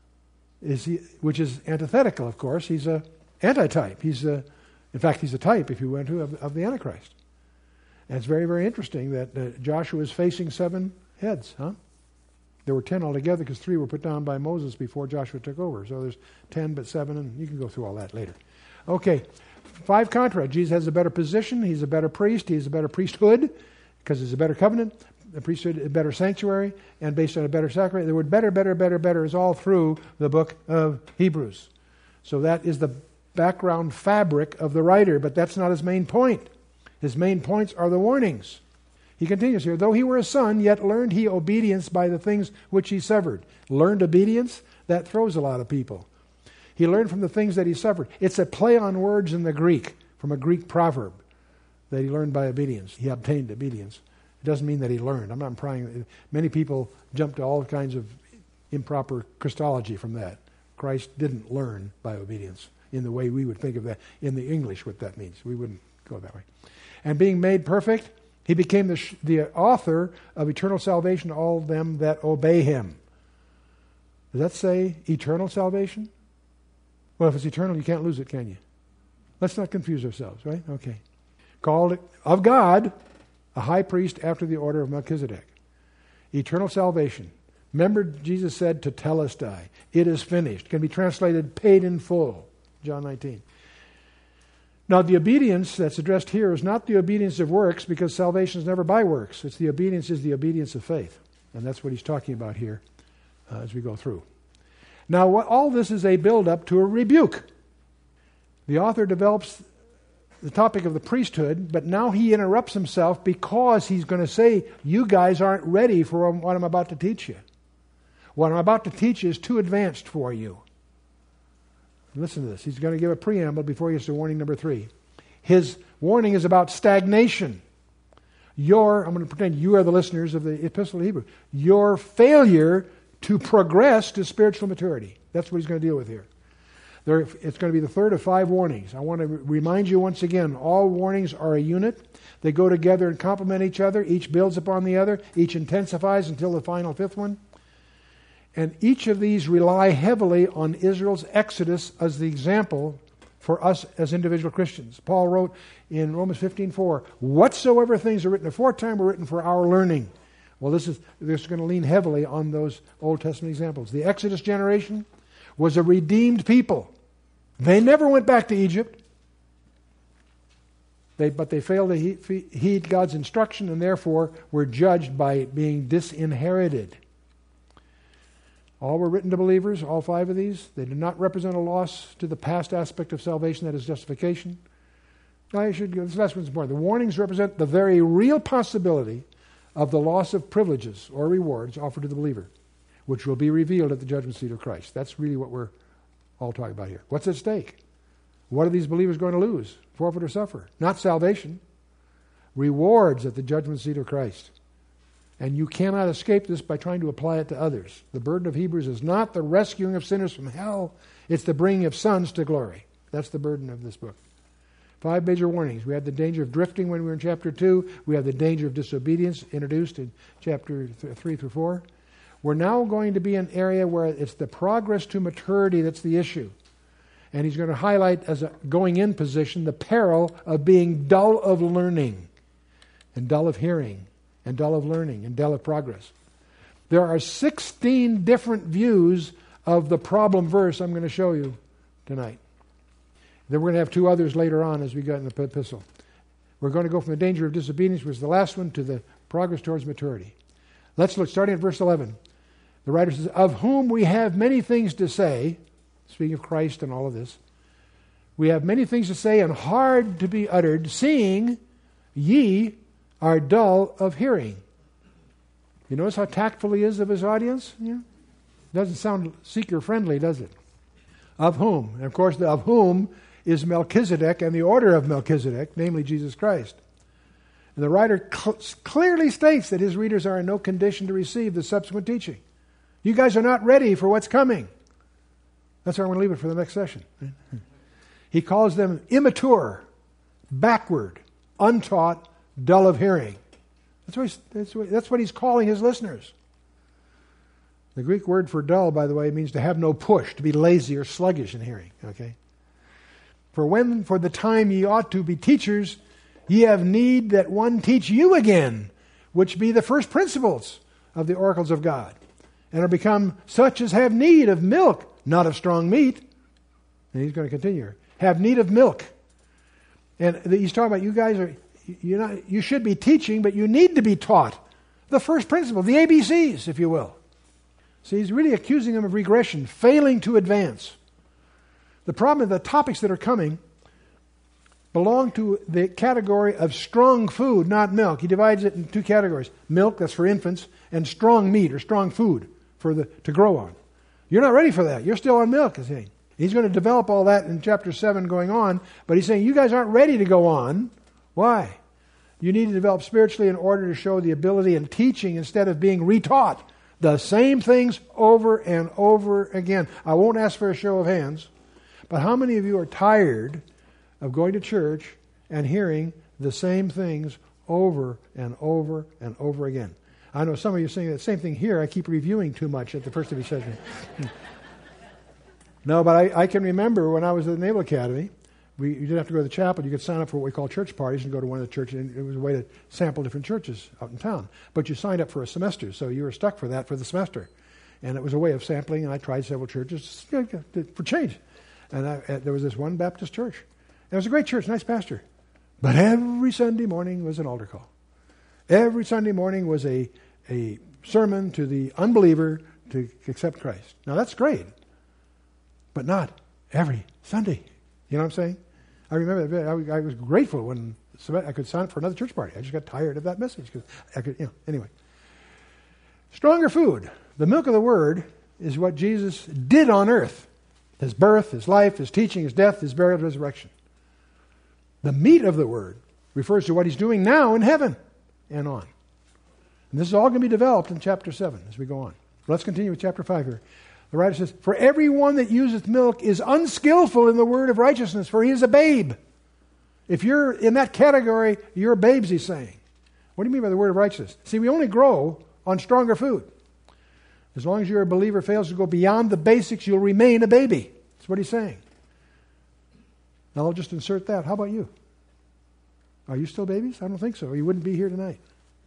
Is he, which is antithetical, of course. He's a antitype. He's a, in fact, he's a type, if you went to, of, of the Antichrist. And it's very, very interesting that uh, Joshua is facing seven heads, huh? There were ten altogether because three were put down by Moses before Joshua took over. So there's ten but seven, and you can go through all that later. Okay, five contrast. Jesus has a better position. He's a better priest. He's a better priesthood because it's a better covenant. The priesthood, a better sanctuary, and based on a better sacrifice. The word better, better, better, better is all through the book of Hebrews. So that is the background fabric of the writer, but that's not his main point. His main points are the warnings. He continues here, though he were a son, yet learned he obedience by the things which he suffered. Learned obedience? That throws a lot of people. He learned from the things that he suffered. It's a play on words in the Greek, from a Greek proverb, that he learned by obedience. He obtained obedience. It doesn't mean that he learned. I'm not implying. Many people jump to all kinds of improper Christology from that. Christ didn't learn by obedience in the way we would think of that, in the English, what that means. We wouldn't go that way. And being made perfect, he became the, sh- the author of eternal salvation to all them that obey him. Does that say eternal salvation? Well, if it's eternal, you can't lose it, can you? Let's not confuse ourselves, right? Okay. Called of God, a high priest after the order of Melchizedek. Eternal salvation. Remember, Jesus said, tetelestai. It is finished. Can be translated paid in full. John nineteen. Now, the obedience that's addressed here is not the obedience of works, because salvation is never by works. It's the obedience is the obedience of faith. And that's what he's talking about here uh, as we go through. Now, what, all this is a build-up to a rebuke. The author develops the topic of the priesthood, but now he interrupts himself because he's going to say, you guys aren't ready for what I'm about to teach you. What I'm about to teach you is too advanced for you. Listen to this. He's going to give a preamble before he gets to warning number three. His warning is about stagnation. Your, I'm going to pretend you are the listeners of the Epistle of Hebrews. Your failure to progress to spiritual maturity. That's what he's going to deal with here. There, it's going to be the third of five warnings. I want to remind you once again, all warnings are a unit. They go together and complement each other. Each builds upon the other. Each intensifies until the final fifth one. And each of these rely heavily on Israel's exodus as the example for us as individual Christians. Paul wrote in Romans fifteen four, whatsoever things are written aforetime were written for our learning. Well, this is, this is going to lean heavily on those Old Testament examples. The Exodus generation was a redeemed people. They never went back to Egypt. They, but they failed to heed, heed God's instruction and therefore were judged by being disinherited. All were written to believers, all five of these. They do not represent a loss to the past aspect of salvation, that is justification. I should go, this last one's more. The warnings represent the very real possibility of the loss of privileges or rewards offered to the believer, which will be revealed at the judgment seat of Christ. That's really what we're all talking about here. What's at stake? What are these believers going to lose, forfeit, or suffer? Not salvation. Rewards at the judgment seat of Christ. And you cannot escape this by trying to apply it to others. The burden of Hebrews is not the rescuing of sinners from hell. It's the bringing of sons to glory. That's the burden of this book. Five major warnings. We had the danger of drifting when we were in chapter two. We have the danger of disobedience introduced in chapter th- three through four. We're now going to be an area where it's the progress to maturity that's the issue. And he's going to highlight as a going-in position the peril of being dull of learning and dull of hearing and dull of learning and dull of progress. There are sixteen different views of the problem verse I'm going to show you tonight. Then we're going to have two others later on as we get in the epistle. We're going to go from the danger of disobedience, which was the last one, to the progress towards maturity. Let's look, starting at verse eleven. The writer says, of whom we have many things to say, speaking of Christ and all of this, we have many things to say and hard to be uttered, seeing ye are dull of hearing. You notice how tactful he is of his audience? Yeah. Doesn't sound seeker-friendly, does it? Of whom? And of course, the of whom is Melchizedek and the order of Melchizedek, namely Jesus Christ. And the writer cl- clearly states that his readers are in no condition to receive the subsequent teaching. You guys are not ready for what's coming. That's where I'm going to leave it for the next session. He calls them immature, backward, untaught, dull of hearing. That's what, he's, that's, what, that's what he's calling his listeners. The Greek word for dull, by the way, means to have no push, to be lazy or sluggish in hearing. Okay. For when for the time ye ought to be teachers, ye have need that one teach you again, which be the first principles of the oracles of God, and are become such as have need of milk, not of strong meat. And he's going to continue. Have need of milk. And he's talking about you guys are, you're not, you should be teaching, but you need to be taught the first principle, the A B Cs, if you will. So he's really accusing them of regression, failing to advance. The problem is the topics that are coming belong to the category of strong food, not milk. He divides it in two categories. Milk, that's for infants, and strong meat or strong food for the to grow on. You're not ready for that. You're still on milk, is he? He's going to develop all that in chapter seven going on, but he's saying you guys aren't ready to go on. Why? You need to develop spiritually in order to show the ability in teaching instead of being retaught the same things over and over again. I won't ask for a show of hands, but how many of you are tired of going to church and hearing the same things over and over and over again? I know some of you are saying the same thing here. I keep reviewing too much at the first of each session. No, but I, I can remember when I was at the Naval Academy, we, you didn't have to go to the chapel. You could sign up for what we call church parties and go to one of the churches. And it was a way to sample different churches out in town. But you signed up for a semester, so you were stuck for that for the semester. And it was a way of sampling, and I tried several churches for change. And I, uh, there was this one Baptist church. And it was a great church, nice pastor. But every Sunday morning was an altar call. Every Sunday morning was a, a sermon to the unbeliever to accept Christ. Now that's great, but not every Sunday. You know what I'm saying? I remember I, I was grateful when I could sign up for another church party. I just got tired of that message because I could, you know. Anyway, stronger food. The milk of the Word is what Jesus did on earth: His birth, His life, His teaching, His death, His burial, resurrection. The meat of the Word refers to what He's doing now in heaven and on. And this is all going to be developed in chapter seven as we go on. Let's continue with chapter five here. The writer says, for everyone that useth milk is unskillful in the word of righteousness, for he is a babe. If you're in that category, you're babes, he's saying. What do you mean by the word of righteousness? See, we only grow on stronger food. As long as you're a believer fails to go beyond the basics, you'll remain a baby. That's what he's saying. Now I'll just insert that. How about you? Are you still babies? I don't think so. You wouldn't be here tonight.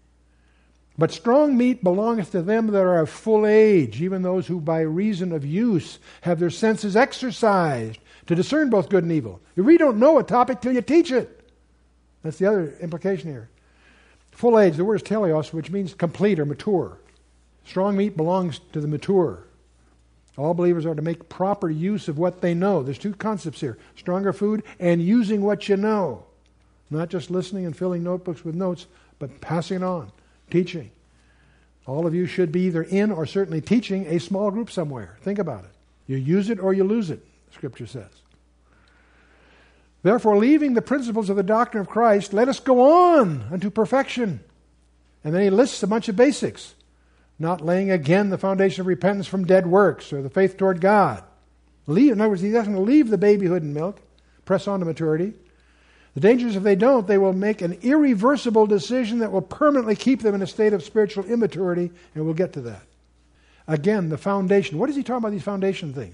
But strong meat belongeth to them that are of full age, even those who by reason of use have their senses exercised to discern both good and evil. You really don't know a topic till you teach it. That's the other implication here. Full age, the word is teleos, which means complete or mature. Strong meat belongs to the mature. All believers are to make proper use of what they know. There's two concepts here: stronger food and using what you know. Not just listening and filling notebooks with notes, but passing it on. Teaching. All of you should be either in or certainly teaching a small group somewhere. Think about it. You use it or you lose it, Scripture says. Therefore, leaving the principles of the doctrine of Christ, let us go on unto perfection. And then he lists a bunch of basics. Not laying again the foundation of repentance from dead works or the faith toward God. Leave, in other words, he doesn't leave the babyhood and milk. Press on to maturity. The danger is if they don't, they will make an irreversible decision that will permanently keep them in a state of spiritual immaturity, and we'll get to that. Again, the foundation. What is he talking about, these foundation things?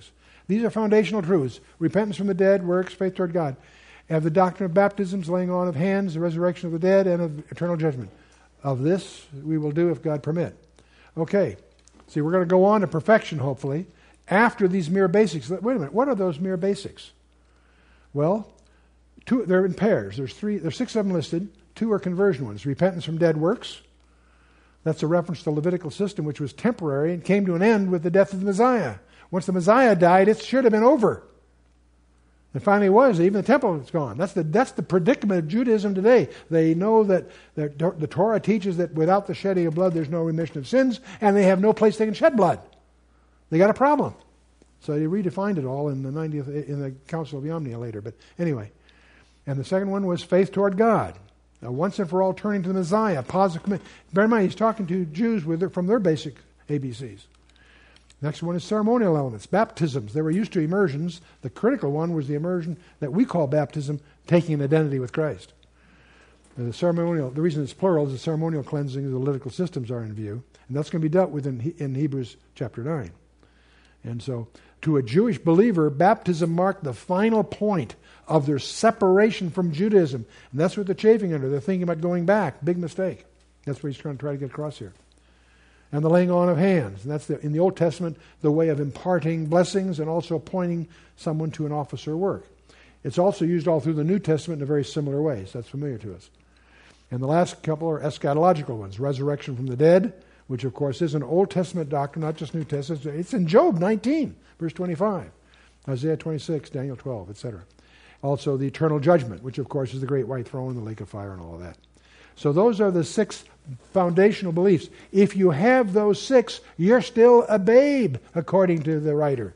These are foundational truths. Repentance from the dead, works, faith toward God. And the doctrine of baptisms, laying on of hands, the resurrection of the dead, and of eternal judgment. Of this we will do if God permit. Okay. See, we're going to go on to perfection, hopefully, after these mere basics. Wait a minute. What are those mere basics? Well, two, they're in pairs. There's three. There's six of them listed. Two are conversion ones. Repentance from dead works. That's a reference to the Levitical system, which was temporary and came to an end with the death of the Messiah. Once the Messiah died, it should have been over. And finally it was. Even the temple is gone. That's the, that's the predicament of Judaism today. They know that the, the Torah teaches that without the shedding of blood there's no remission of sins, and they have no place they can shed blood. They got a problem. So they redefined it all in the ninetieth in the Council of Yomnia later. But anyway. And the second one was faith toward God. Now, once and for all turning to the Messiah. Positive commitment. Bear in mind, he's talking to Jews with their, from their basic A B Cs. Next one is ceremonial elements, baptisms. They were used to immersions. The critical one was the immersion that we call baptism, taking an identity with Christ. The ceremonial, the reason it's plural is the ceremonial cleansing of the Levitical systems are in view, and that's going to be dealt with in, in Hebrews chapter nine. And so, to a Jewish believer, baptism marked the final point of their separation from Judaism. And that's what they're chafing under. They're thinking about going back. Big mistake. That's what he's trying to try to get across here. And the laying on of hands. And that's the, in the Old Testament, the way of imparting blessings and also appointing someone to an office or work. It's also used all through the New Testament in a very similar way. So that's familiar to us. And the last couple are eschatological ones. Resurrection from the dead, which of course is an Old Testament doctrine, not just New Testament. It's in Job nineteen, verse twenty-five. Isaiah twenty-six, Daniel twelve, et cetera. Also the eternal judgment, which of course is the great white throne, the lake of fire, and all of that. So those are the six foundational beliefs. If you have those six, you're still a babe, according to the writer.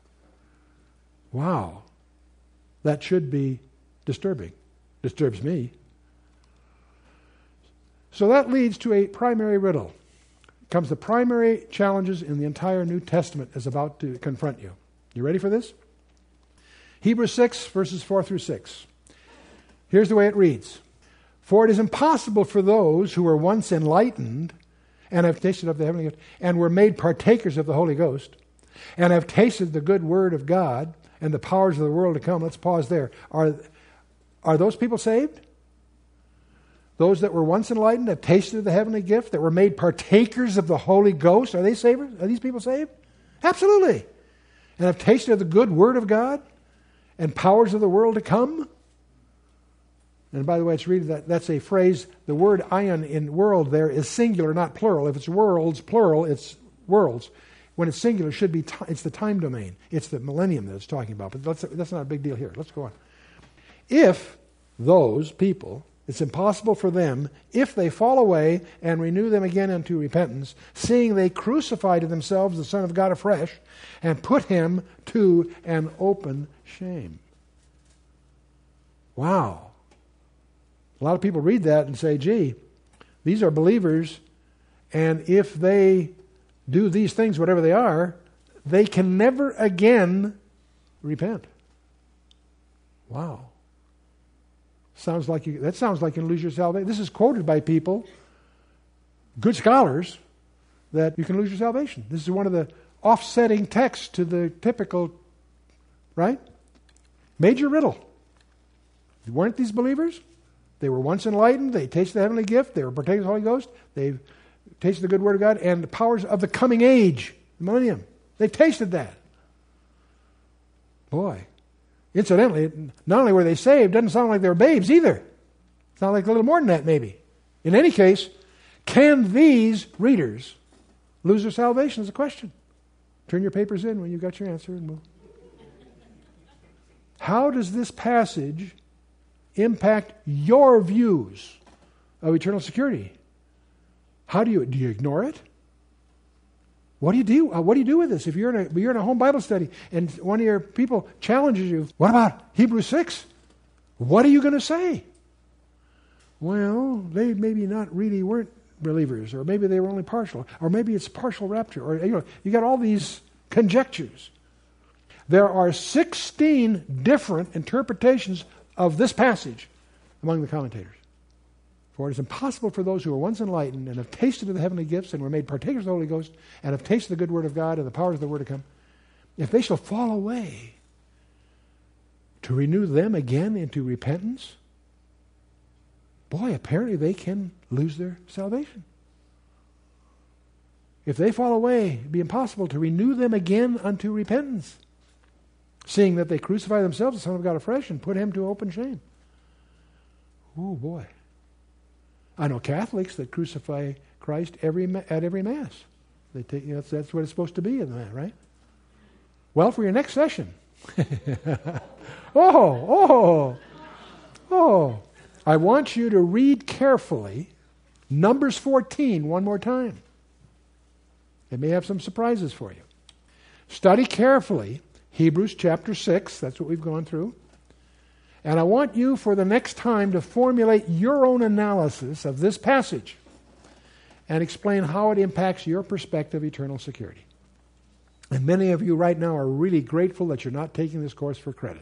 Wow. That should be disturbing. Disturbs me. So that leads to a primary riddle. Comes the primary challenges in the entire New Testament is about to confront you. You ready for this? Hebrews six, verses four through six. Here's the way it reads. For it is impossible for those who were once enlightened and have tasted of the heavenly gift and were made partakers of the Holy Ghost and have tasted the good word of God and the powers of the world to come. Let's pause there. Are, are those people saved? Those that were once enlightened have tasted of the heavenly gift, that were made partakers of the Holy Ghost. Are they saved? Are these people saved? Absolutely. And have tasted of the good word of God and powers of the world to come. And by the way, it's really that that's a phrase. The word ion in world there is singular, not plural. If it's worlds, plural, it's worlds. When it's singular, it should be t- it's the time domain. It's the millennium that it's talking about. But that's, that's not a big deal here. Let's go on. If those people, it's impossible for them, if they fall away and renew them again unto repentance, seeing they crucify to themselves the Son of God afresh and put him to an open shame. Wow. A lot of people read that and say, gee, these are believers, and if they do these things, whatever they are, they can never again repent. Wow. Sounds like you, that sounds like you can lose your salvation. This is quoted by people, good scholars, that you can lose your salvation. This is one of the offsetting texts to the typical, right? Major riddle. Weren't these believers? They were once enlightened. They tasted the heavenly gift. They were partakers of the Holy Ghost. They tasted the good word of God and the powers of the coming age, the millennium. They tasted that. Boy. Incidentally, not only were they saved, doesn't sound like they were babes either. Sound like a little more than that, maybe. In any case, can these readers lose their salvation is a question. Turn your papers in when you've got your answer. And we'll... How does this passage impact your views of eternal security? How do you do you ignore it? What do you do? Uh, what do you do with this? If you're in a you're in a home Bible study and one of your people challenges you, what about Hebrews six? What are you going to say? Well, they maybe not really weren't believers, or maybe they were only partial, or maybe it's partial rapture, or you know, you got all these conjectures. There are sixteen different interpretations of this passage among the commentators. For it is impossible for those who were once enlightened and have tasted of the heavenly gifts and were made partakers of the Holy Ghost and have tasted the good word of God and the powers of the word to come. if they shall fall away, to renew them again into repentance, boy, apparently they can lose their salvation. If they fall away, it would be impossible to renew them again unto repentance, seeing that they crucify themselves, the Son of God afresh, and put him to open shame. Oh boy. I know Catholics that crucify Christ every at every Mass. They take, you know, that's, that's what it's supposed to be in that, right? Well, for your next session. oh, oh, oh. I want you to read carefully Numbers fourteen one more time. It may have some surprises for you. Study carefully Hebrews chapter six. That's what we've gone through. And I want you for the next time to formulate your own analysis of this passage and explain how it impacts your perspective of eternal security. And many of you right now are really grateful that you're not taking this course for credit.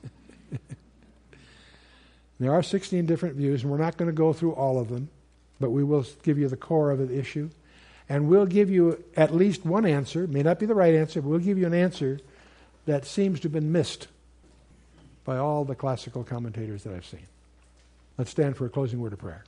There are sixteen different views, and we're not going to go through all of them, but we will give you the core of the issue. And we'll give you at least one answer. It may not be the right answer, but we'll give you an answer that seems to have been missed by all the classical commentators that I've seen. Let's stand for a closing word of prayer.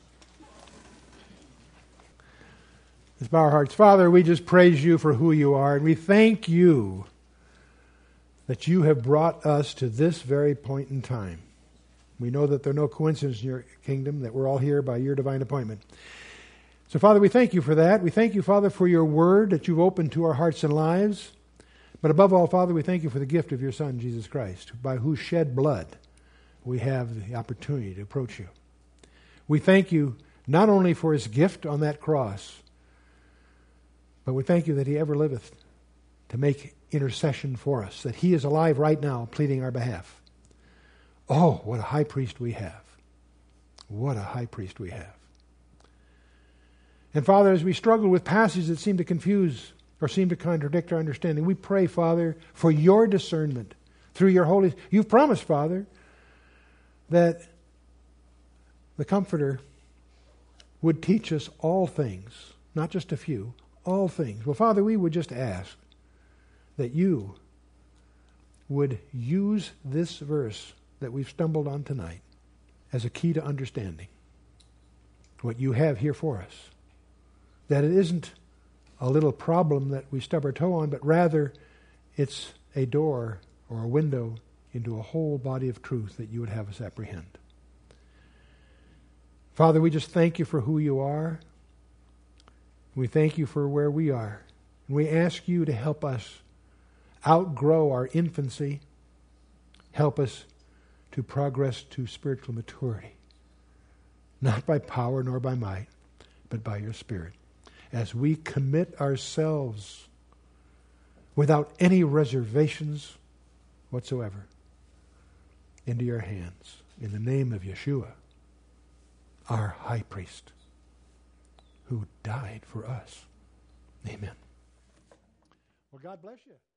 Let's bow our hearts. Father, we just praise you for who you are, and we thank you that you have brought us to this very point in time. We know that there are no coincidences in your kingdom, that we're all here by your divine appointment. So, Father, we thank you for that. We thank you, Father, for your word that you've opened to our hearts and lives. But above all, Father, we thank you for the gift of your Son, Jesus Christ, by whose shed blood we have the opportunity to approach you. We thank you not only for his gift on that cross, but we thank you that he ever liveth to make intercession for us, that he is alive right now pleading our behalf. Oh, what a high priest we have. What a high priest we have. And Father, as we struggle with passages that seem to confuse or seem to contradict our understanding, we pray, Father, for your discernment through your Holy... You've promised, Father, that the Comforter would teach us all things, not just a few, all things. Well, Father, we would just ask that you would use this verse that we've stumbled on tonight as a key to understanding what you have here for us. That it isn't a little problem that we stub our toe on, but rather it's a door or a window into a whole body of truth that you would have us apprehend. Father, we just thank you for who you are. We thank you for where we are. And we ask you to help us outgrow our infancy. Help us to progress to spiritual maturity. Not by power nor by might, but by your Spirit. As we commit ourselves without any reservations whatsoever into your hands. In the name of Yeshua, our high priest, who died for us. Amen. Well, God bless you.